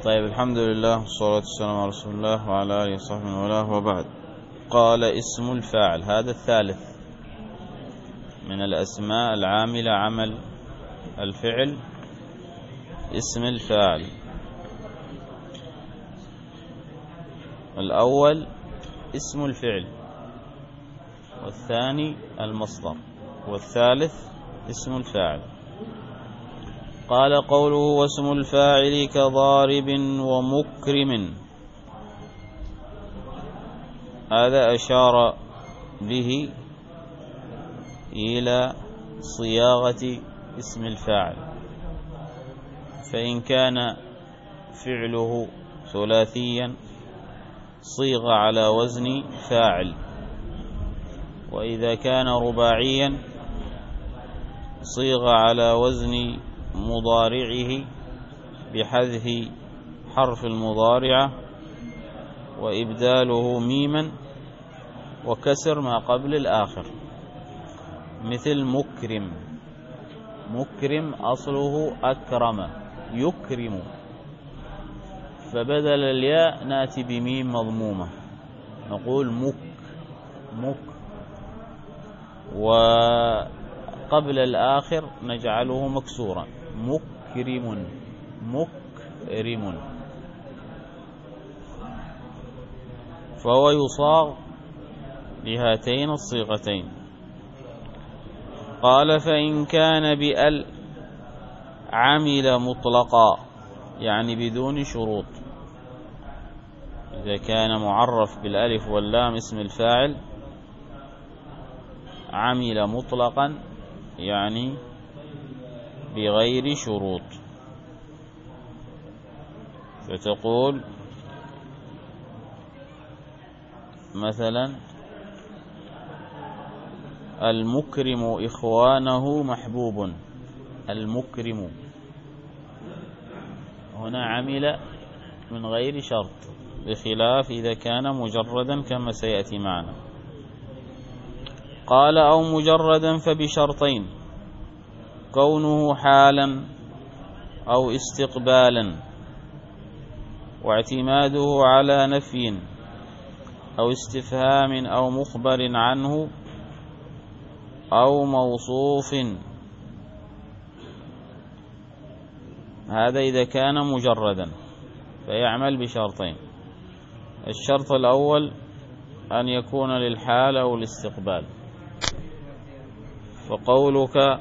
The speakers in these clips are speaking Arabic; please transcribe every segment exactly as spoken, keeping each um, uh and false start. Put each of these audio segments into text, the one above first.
طيب، الحمد لله والصلاة والسلام على رسول الله وعلى آله وصحبه ومن والاه، وبعد. قال: اسم الفاعل، هذا الثالث من الأسماء العاملة عمل الفعل، اسم الفاعل. الأول اسم الفعل، والثاني المصدر، والثالث اسم الفاعل. قال: قوله: واسم الفاعل كضارب ومكرم. هذا أشار به إلى صياغة اسم الفاعل، فإن كان فعله ثلاثيا صيغ على وزن فاعل، وإذا كان رباعيا صيغ على وزن مضارعه بحذف حرف المضارعة وإبداله ميما وكسر ما قبل الآخر، مثل مكرم. مكرم أصله أكرم يكرم، فبدل الياء ناتي بميم مضمومة نقول مك مك، وقبل الآخر نجعله مكسورا مكرم مكرم، فهو يصاغ بهاتين الصيغتين. قال: فإن كان بأل عمل مطلقا، يعني بدون شروط. إذا كان معرف بالألف واللام اسم الفاعل عمل مطلقا، يعني بغير شروط، فتقول مثلا: المكرم إخوانه محبوب. المكرم هنا عمل من غير شرط، بخلاف إذا كان مجردا كما سيأتي معنا. قال: أو مجردا فبشرطين: كونه حالا أو استقبالا، واعتماده على نفي أو استفهام أو مخبر عنه أو موصوف. هذا إذا كان مجردا فيعمل بشرطين: الشرط الأول أن يكون للحال أو الاستقبال، فقولك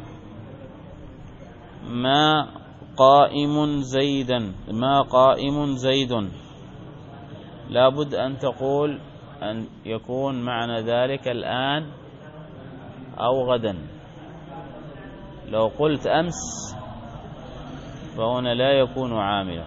ما قائم زيدا ما قائم زيد، لابد أن تقول أن يكون معنى ذلك الآن أو غدا. لو قلت أمس فهنا لا يكون عاملا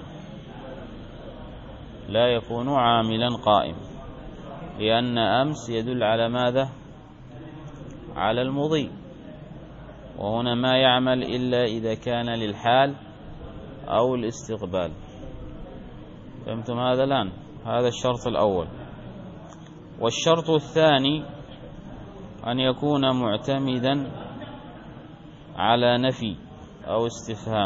لا يكون عاملا قائم، لأن أمس يدل على ماذا؟ على المضي، وهنا ما يعمل إلا إذا كان للحال أو الاستقبال. فهمتم هذا الآن؟ هذا الشرط الأول. والشرط الثاني أن يكون معتمدا على نفي أو استفهام،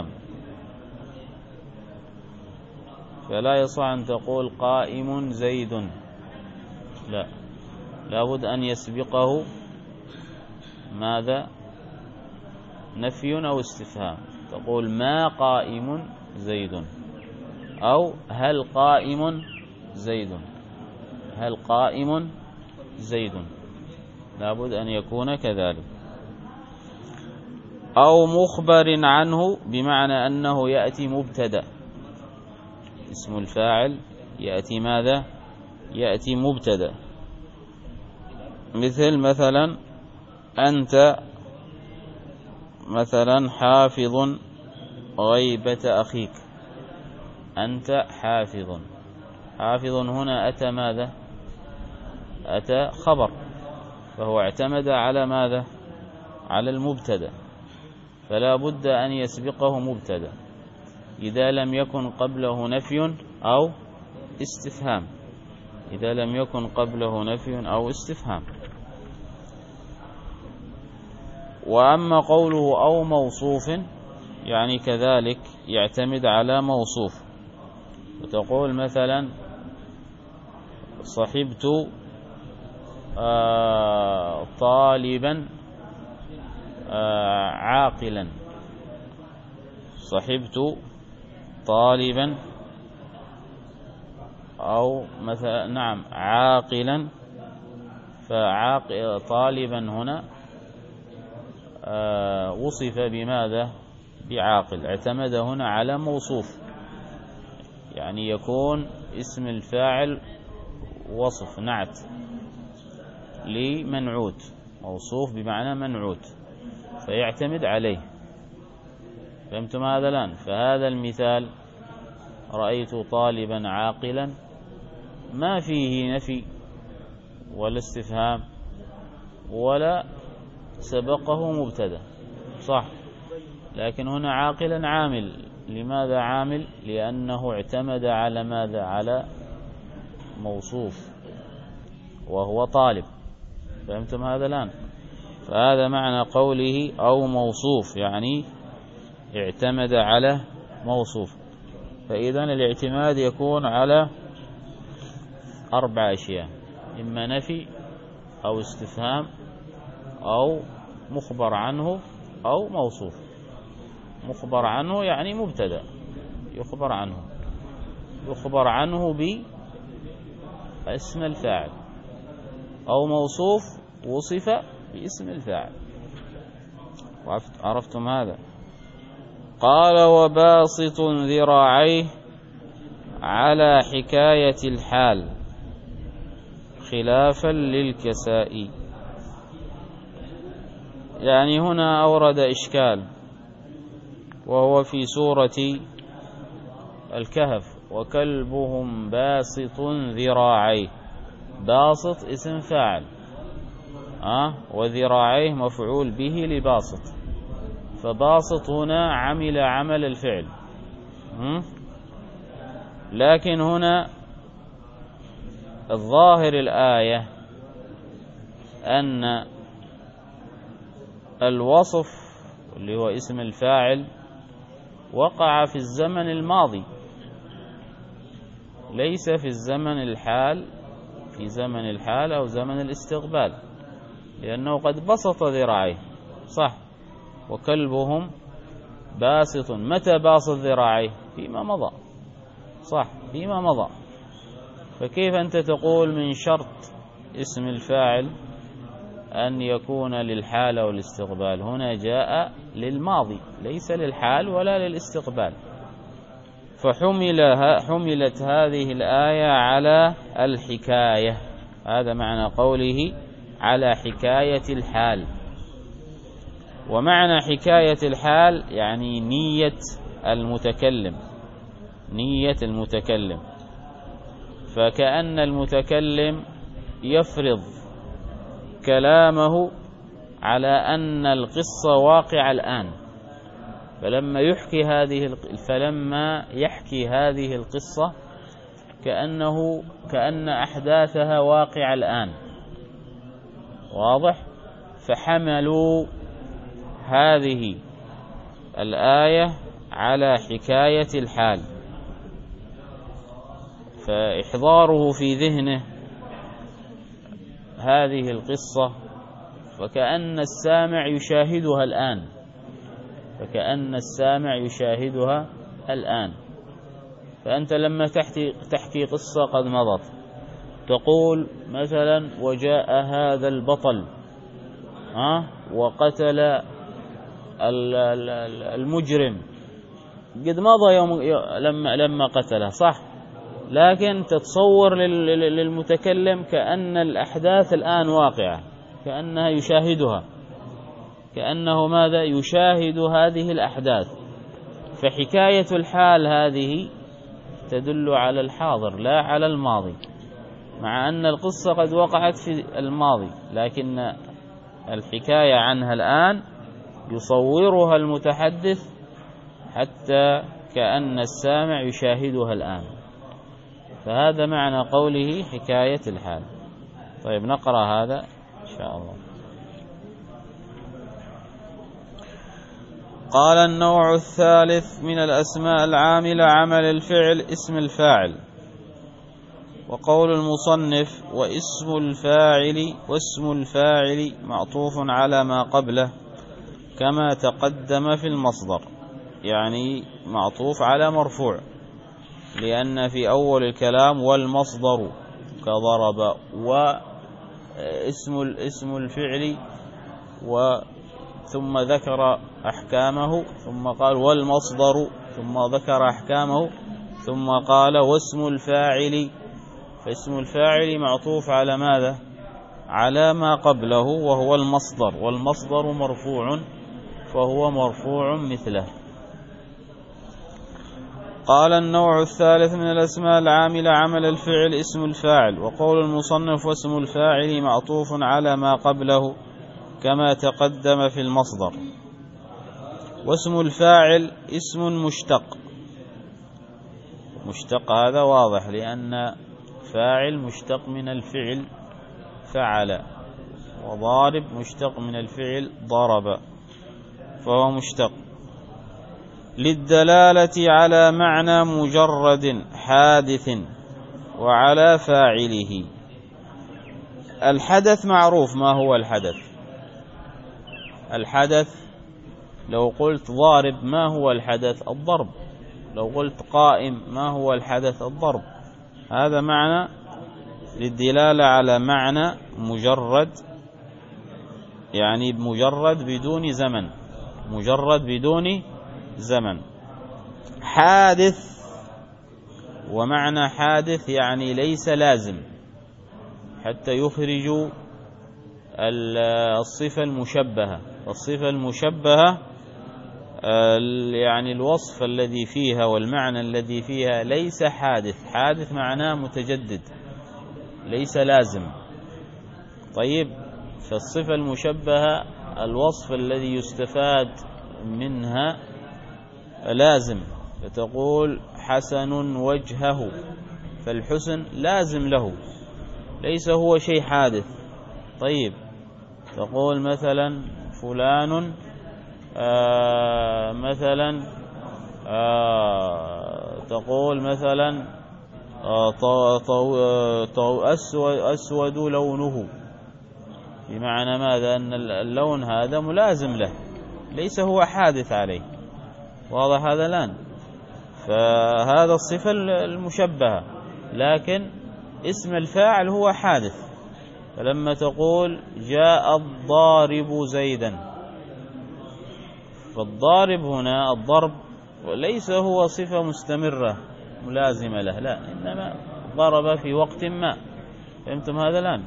فلا يصح أن تقول قائم زيد، لا، لابد أن يسبقه ماذا؟ نفي أو استفهام. تقول ما قائم زيد، أو هل قائم زيد هل قائم زيد لابد أن يكون كذلك. أو مخبر عنه، بمعنى أنه يأتي مبتدأ. اسم الفاعل يأتي ماذا؟ يأتي مبتدأ، مثل مثلا أنت مثلا حافظ غيبة أخيك. أنت حافظ. حافظ هنا أتى ماذا؟ أتى خبر، فهو اعتمد على ماذا؟ على المبتدأ، فلا بد أن يسبقه مبتدأ إذا لم يكن قبله نفي أو استفهام إذا لم يكن قبله نفي أو استفهام. وأما قوله أو موصوف، يعني كذلك يعتمد على موصوف، وتقول مثلا صحبت آه طالبا آه عاقلا، صحبت طالبا أو مثلا نعم عاقلا، فعاق طالبا هنا آه وصف بماذا؟ بعاقل، اعتمد هنا على موصوف، يعني يكون اسم الفاعل وصف نعت لمنعوت، موصوف بمعنى منعوت فيعتمد عليه. فهمتم هذا الآن؟ فهذا المثال رأيت طالبا عاقلا ما فيه نفي ولا استفهام ولا سبقه مبتدا، صح؟ لكن هنا عاقلا عامل، لماذا عامل؟ لأنه اعتمد على ماذا؟ على موصوف وهو طالب. فهمتم هذا الآن؟ فهذا معنى قوله أو موصوف، يعني اعتمد على موصوف. فإذا الاعتماد يكون على أربع أشياء، إما نفي أو استفهام أو مخبر عنه أو موصوف. مخبر عنه يعني مبتدأ يخبر عنه، يخبر عنه باسم الفاعل، أو موصوف وصف باسم الفاعل. عرفتم هذا؟ قال وباسط ذراعيه على حكاية الحال خلافا للكسائي. يعني هنا أورد إشكال، وهو في سورة الكهف وكلبهم باسط ذراعيه. باسط اسم فاعل أه؟ وذراعيه مفعول به لباسط، فباسط هنا عمل عمل الفعل. م? لكن هنا الظاهر الآية أن الوصف اللي هو اسم الفاعل وقع في الزمن الماضي، ليس في الزمن الحال، في زمن الحال أو زمن الاستقبال، لأنه قد بسط ذراعيه، صح؟ وكلبهم باسط، متى باسط ذراعيه؟ فيما مضى، صح؟ فيما مضى. فكيف أنت تقول من شرط اسم الفاعل أن يكون للحال أو الاستقبال؟ هنا جاء للماضي ليس للحال ولا للاستقبال. فحملها حملت هذه الآية على الحكاية، هذا معنى قوله على حكاية الحال. ومعنى حكاية الحال يعني نية المتكلم، نية المتكلم. فكأن المتكلم يفرض كلامه على أن القصة واقعة الآن، فلما يحكي هذه فلما يحكي هذه القصة كأنه كأن أحداثها واقعة الآن، واضح؟ فحملوا هذه الآية على حكاية الحال، فإحضاره في ذهنه هذه القصة فكأن السامع يشاهدها الآن، فكأن السامع يشاهدها الآن. فأنت لما تحكي, تحكي قصة قد مضت، تقول مثلا وجاء هذا البطل ها وقتل المجرم، قد مضى يوم لما لما قتله، صح؟ لكن تتصور للمتكلم كأن الأحداث الآن واقعة، كأنها يشاهدها، كأنه ماذا؟ يشاهد هذه الأحداث. فحكاية الحال هذه تدل على الحاضر لا على الماضي، مع أن القصة قد وقعت في الماضي، لكن الحكاية عنها الآن يصورها المتحدث حتى كأن السامع يشاهدها الآن. فهذا معنى قوله حكاية الحال. طيب نقرأ هذا إن شاء الله. قال النوع الثالث من الأسماء العاملة عمل الفعل اسم الفاعل. وقول المصنف واسم الفاعل واسم الفاعل معطوف على ما قبله كما تقدم في المصدر، يعني معطوف على مرفوع، لأن في أول الكلام والمصدر كضرب، واسم اسم الفعل و ثم ذكر أحكامه، ثم قال والمصدر ثم ذكر أحكامه، ثم قال واسم الفاعل، فاسم الفاعل معطوف على ماذا؟ على ما قبله وهو المصدر، والمصدر مرفوع فهو مرفوع مثله. قال النوع الثالث من الأسماء العاملة عمل الفعل اسم الفاعل. وقول المصنف واسم الفاعل معطوف على ما قبله كما تقدم في المصدر. واسم الفاعل اسم مشتق، مشتق هذا واضح لأن فاعل مشتق من الفعل فعل، وضارب مشتق من الفعل ضرب، فهو مشتق للدلالة على معنى مجرد حادث وعلى فاعله. الحدث معروف، ما هو الحدث؟ الحدث لو قلت ضارب ما هو الحدث؟ الضرب. لو قلت قائم ما هو الحدث؟ الضرب. هذا معنى للدلالة على معنى مجرد، يعني مجرد بدون زمن، مجرد بدون زمن. حادث، ومعنى حادث يعني ليس لازم، حتى يخرجوا الصفة المشبهة. الصفة المشبهة يعني الوصف الذي فيها والمعنى الذي فيها ليس حادث. حادث معناه متجدد ليس لازم. طيب، فالصفة المشبهة الوصف الذي يستفاد منها لازم، فتقول حسن وجهه، فالحسن لازم له، ليس هو شيء حادث. طيب، تقول مثلا فلان آه مثلا آه تقول مثلا آه طو طو طو أسود, أسود لونه، بمعنى ماذا؟ أن اللون هذا ملازم له، ليس هو حادث عليه. واضح هذا الآن؟ فهذا الصفة المشبهة، لكن اسم الفاعل هو حادث. فلما تقول جاء الضارب زيدا، فالضارب هنا الضرب ليس هو صفة مستمرة ملازمة له، لا، إنما ضرب في وقت ما. فهمتم هذا الآن؟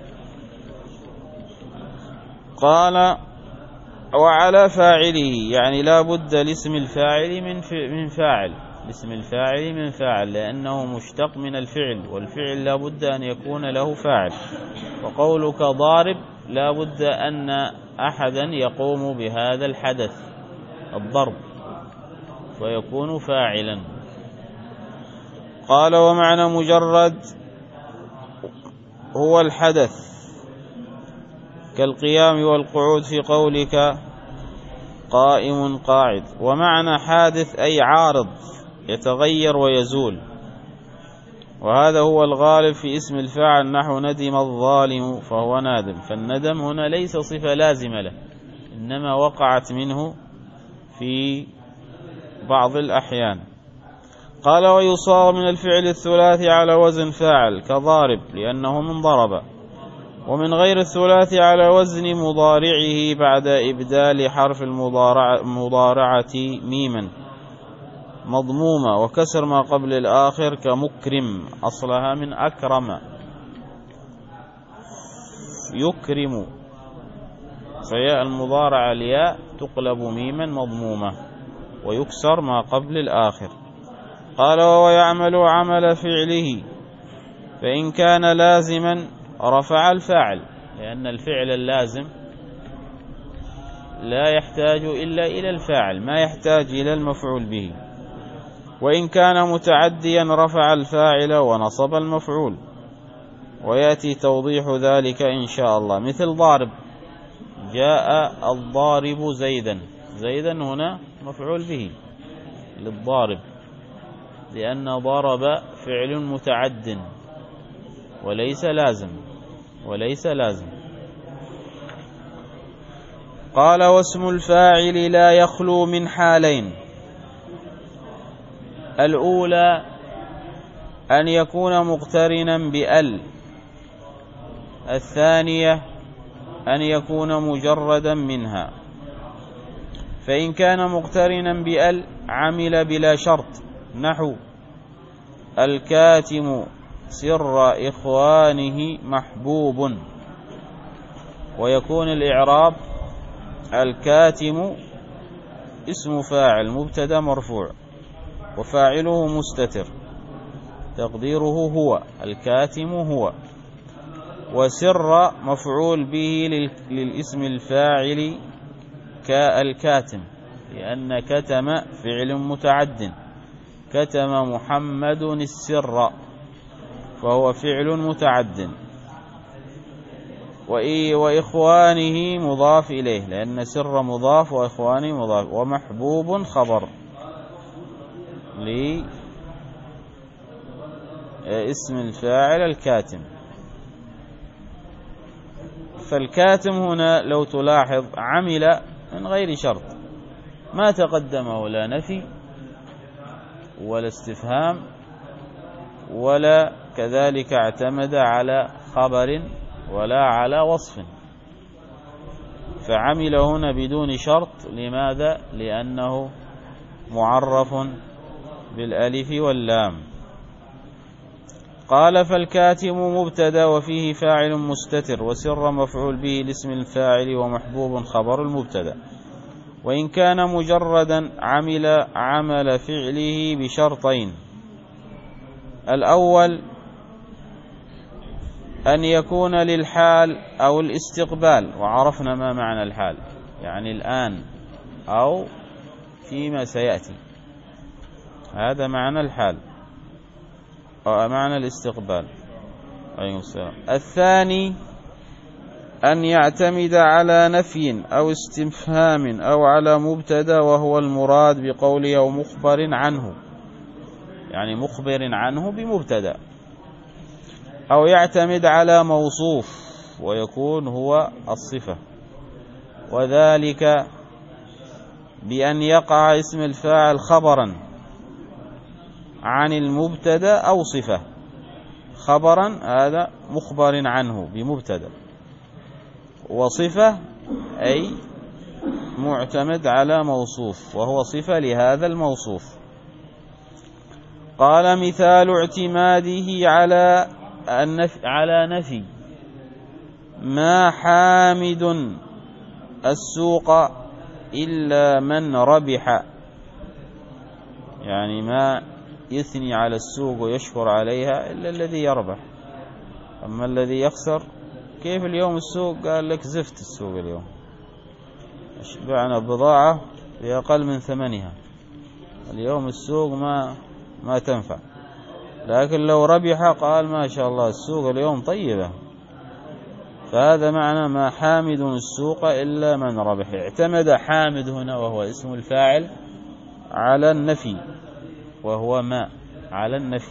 قال وعلى فاعله، يعني لا بد لاسم الفاعل من من فاعل، اسم الفاعل من فاعل، لأنه مشتق من الفعل، والفعل لا بد أن يكون له فاعل. وقولك ضارب لا بد أن أحدا يقوم بهذا الحدث الضرب ويكون فاعلا. قال ومعنى مجرد هو الحدث كالقيام والقعود في قولك قائم قاعد. ومعنى حادث أي عارض يتغير ويزول، وهذا هو الغالب في اسم الفاعل، نحو ندم الظالم فهو نادم. فالندم هنا ليس صفة لازمة له، إنما وقعت منه في بعض الأحيان. قال ويصار من الفعل الثلاثي على وزن فاعل كضارب لأنه من ضرب، ومن غير الثلاثي على وزن مضارعه بعد إبدال حرف المضارعة ميما مضمومة وكسر ما قبل الآخر كمكرم، أصلها من أكرم يكرم، فياء المضارعة الياء تقلب ميما مضمومة ويكسر ما قبل الآخر. قال وهو يعمل عمل فعله، فإن كان لازما رفع الفاعل، لأن الفعل اللازم لا يحتاج إلا إلى الفاعل، ما يحتاج إلى المفعول به. وإن كان متعديا رفع الفاعل ونصب المفعول، ويأتي توضيح ذلك إن شاء الله. مثل ضارب، جاء الضارب زيدا، زيدا هنا مفعول به للضارب، لأن ضرب فعل متعد وليس لازم وليس لازم. قال واسم الفاعل لا يخلو من حالين: الأولى أن يكون مقترنا بأل، الثانية أن يكون مجردا منها. فإن كان مقترنا بأل عمل بلا شرط، نحو الكاتم سر إخوانه محبوب، ويكون الإعراب الكاتم اسم فاعل مبتدا مرفوع وفاعله مستتر، تقديره هو، الكاتم هو، وسر مفعول به للاسم الفاعل كالكاتم، لأن كتم فعل متعد، كتم محمد السر فهو فعل متعد. وإخوانه مضاف إليه، لأن سر مضاف وإخوانه مضاف، ومحبوب خبر لاسم الفاعل الكاتم. فالكاتم هنا لو تلاحظ عمل من غير شرط، ما تقدمه لا نفي ولا استفهام ولا كذلك اعتمد على خبر ولا على وصف، فعمل هنا بدون شرط. لماذا؟ لأنه معرف بالألف واللام. قال فالكاتم مبتدا وفيه فاعل مستتر، وسر مفعول به لاسم الفاعل، ومحبوب خبر المبتدا. وإن كان مجردا عمل عمل فعله بشرطين: الأول أن يكون للحال أو الاستقبال، وعرفنا ما معنى الحال، يعني الآن أو فيما سيأتي، هذا معنى الحال أو معنى الاستقبال. عليكم السلام. الثاني أن يعتمد على نفي أو استفهام أو على مبتدا، وهو المراد بقوله أو مخبر عنه، يعني مخبر عنه بمبتدا، أو يعتمد على موصوف ويكون هو الصفة، وذلك بأن يقع اسم الفاعل خبرا عن المبتدا أو صفة. خبرا هذا مخبر عنه بمبتدا، وصفة أي معتمد على موصوف وهو صفة لهذا الموصوف. قال مثال اعتماده على النفي على نفي: ما حامد السوق إلا من ربح، يعني ما يثني على السوق ويشكر عليها إلا الذي يربح، أما الذي يخسر كيف اليوم السوق؟ قال لك زفت السوق اليوم، بعنا بضاعة بأقل من ثمنها، اليوم السوق ما ما تنفع. لكن لو ربح قال ما شاء الله السوق اليوم طيبة. فهذا معنى ما حامد السوق إلا من ربح. اعتمد حامد هنا وهو اسم الفاعل على النفي، وهو ما على النفي.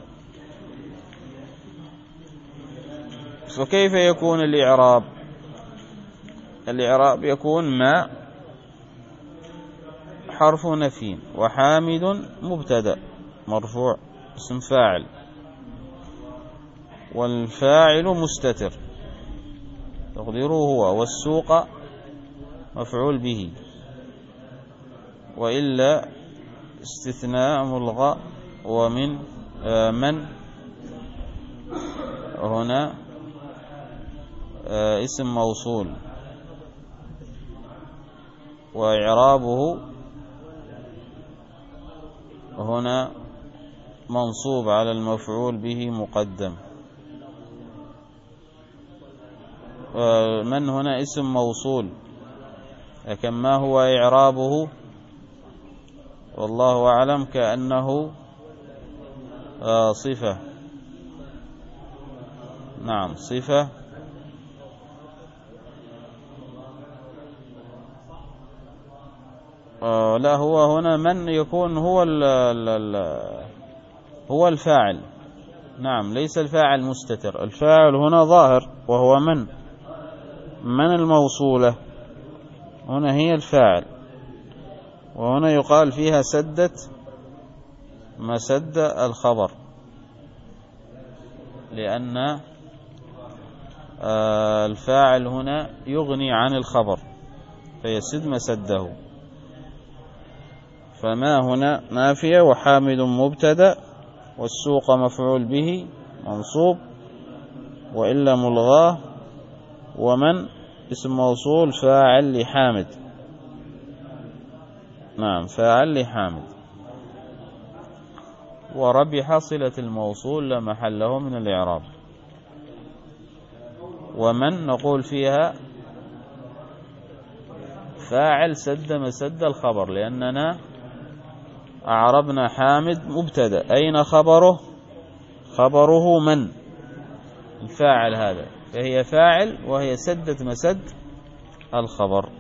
فكيف يكون الإعراب؟ الإعراب يكون ما حرف نفي، وحامد مبتدأ مرفوع اسم فاعل، والفاعل مستتر تقديره هو، والسوق مفعول به، وإلا استثناء ملغى. ومن آه من هنا آه اسم موصول، وإعرابه هنا منصوب على المفعول به مقدم. آه من هنا اسم موصول، لكن ما هو إعرابه؟ والله أعلم كأنه آه صفة، نعم صفة آه لا، هو هنا من يكون هو ال ال هو الفاعل. نعم، ليس الفاعل مستتر، الفاعل هنا ظاهر وهو من من الموصولة هنا هي الفاعل، وهنا يقال فيها سدت مسد الخبر، لأن الفاعل هنا يغني عن الخبر فيسد مسده. فما هنا نافية وحامد مبتدأ والسوق مفعول به منصوب وإلا ملغاه، ومن اسم موصول فاعل لحامد. نعم، فاعل لحامد. وربح صلة الموصول لا محل له من الإعراب. ومن نقول فيها فاعل سد مسد الخبر، لأننا أعربنا حامد مبتدأ، أين خبره؟ خبره من الفاعل هذا، فهي فاعل وهي سدت مسد الخبر.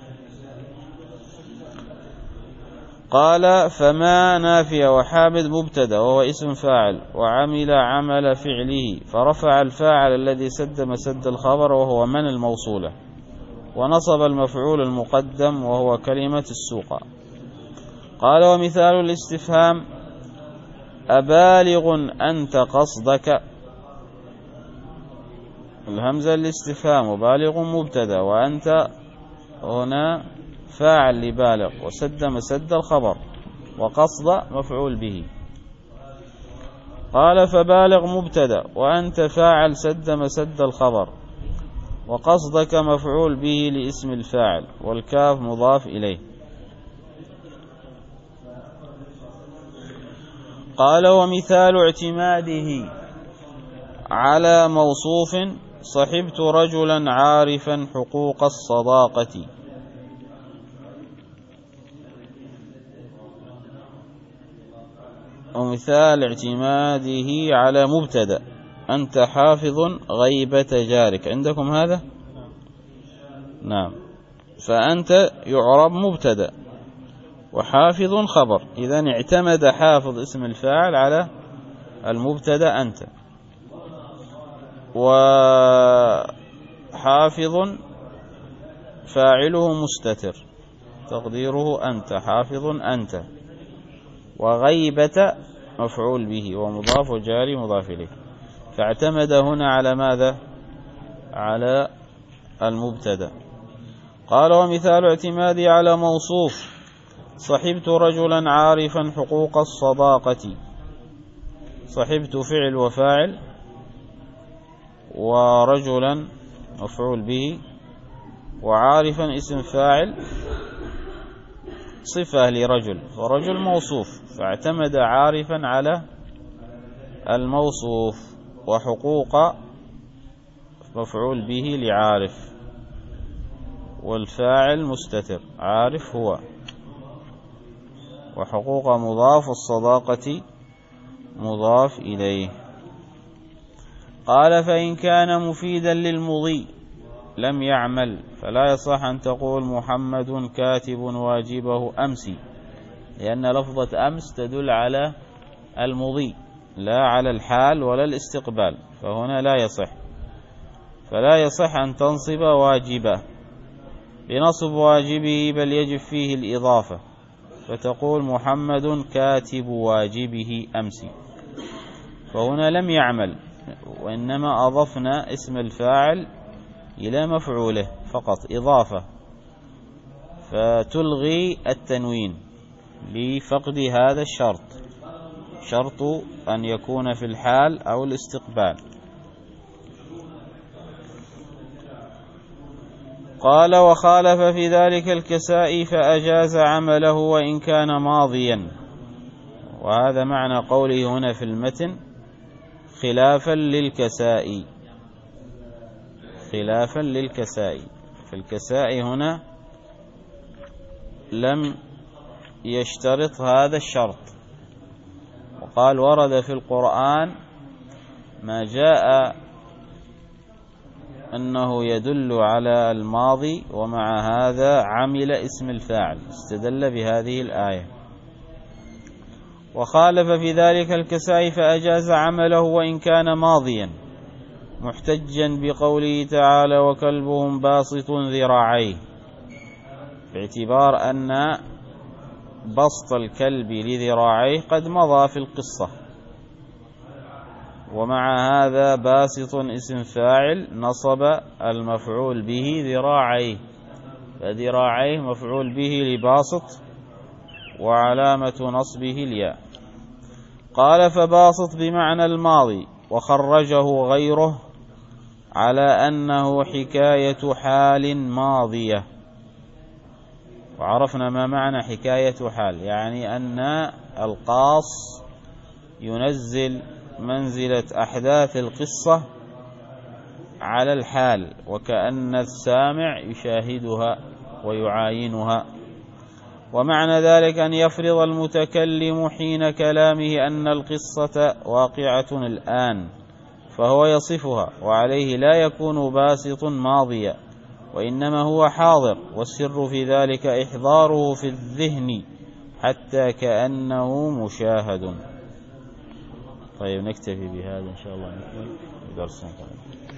قال فما نافية وحامد مبتدأ وهو اسم فاعل وعمل عمل فعله، فرفع الفاعل الذي سد مسد الخبر وهو من الموصولة، ونصب المفعول المقدم وهو كلمة السوق. قال ومثال الاستفهام أبالغ أنت قصدك، الهمزة الاستفهام، وبالغ مبتدأ وأنت هنا فاعل لبالغ وسد مسد الخبر، وقصد مفعول به. قال فبالغ مبتدأ وأنت فاعل سد مسد الخبر، وقصدك مفعول به لاسم الفاعل، والكاف مضاف إليه. قال ومثال اعتماده على موصوف صحبت رجلا عارفا حقوق الصداقة. ومثال اعتماده على مبتدأ أنت حافظ غيبة جارك، عندكم هذا؟ نعم، فأنت يعرب مبتدأ وحافظ خبر، إذن اعتمد حافظ اسم الفاعل على المبتدأ أنت، وحافظ فاعله مستتر تقديره أنت حافظ أنت، وغيبة مفعول به ومضاف وجاري مضاف إليه، فاعتمد هنا على ماذا؟ على المبتدأ. قال ومثال اعتمادي على موصوف صحبت رجلا عارفا حقوق الصداقة. صحبت فعل وفاعل، ورجلا مفعول به، وعارفا اسم فاعل صفة لرجل، ورجل موصوف فاعتمد عارفا على الموصوف، وحقوق مفعول به لعارف، والفاعل مستتر عارف هو، وحقوق مضاف، والصداقة مضاف إليه. قال فإن كان مفيدا للمضي لم يعمل، فلا يصح أن تقول محمد كاتب واجبه أمس، لأن لفظة أمس تدل على المضي لا على الحال ولا الاستقبال، فهنا لا يصح، فلا يصح أن تنصب واجبه بنصب واجبه، بل يجب فيه الإضافة، فتقول محمد كاتب واجبه أمس، فهنا لم يعمل، وإنما أضفنا اسم الفاعل إلى مفعوله فقط إضافة، فتلغي التنوين لفقد هذا الشرط، شرط أن يكون في الحال أو الاستقبال. قال وخالف في ذلك الكسائي فأجاز عمله وإن كان ماضيا، وهذا معنى قوله هنا في المتن خلافا للكسائي، خلافا للكسائي، في الكسائي هنا لم يشترط هذا الشرط، وقال ورد في القرآن ما جاء أنه يدل على الماضي، ومع هذا عمل اسم الفاعل، استدل بهذه الآية. وخالف في ذلك الكسائي فأجاز عمله وإن كان ماضيا، محتجا بقوله تعالى وكلبهم باسط ذراعيه، باعتبار أن بسط الكلب لذراعيه قد مضى في القصة، ومع هذا باسط اسم فاعل نصب المفعول به ذراعيه، فذراعيه مفعول به لباسط وعلامة نصبه الياء. قال فباسط بمعنى الماضي، وخرجه غيره على أنه حكاية حال ماضية. وعرفنا ما معنى حكاية حال، يعني أن القاص ينزل منزلة أحداث القصة على الحال، وكأن السامع يشاهدها ويعاينها. ومعنى ذلك أن يفرض المتكلم حين كلامه أن القصة واقعة الآن، فهو يصفها، وعليه لا يكون باسط ماضيا، وإنما هو حاضر، والسر في ذلك إحضاره في الذهن حتى كأنه مشاهد. طيب نكتفي بهذا إن شاء الله، نكمل درسنا.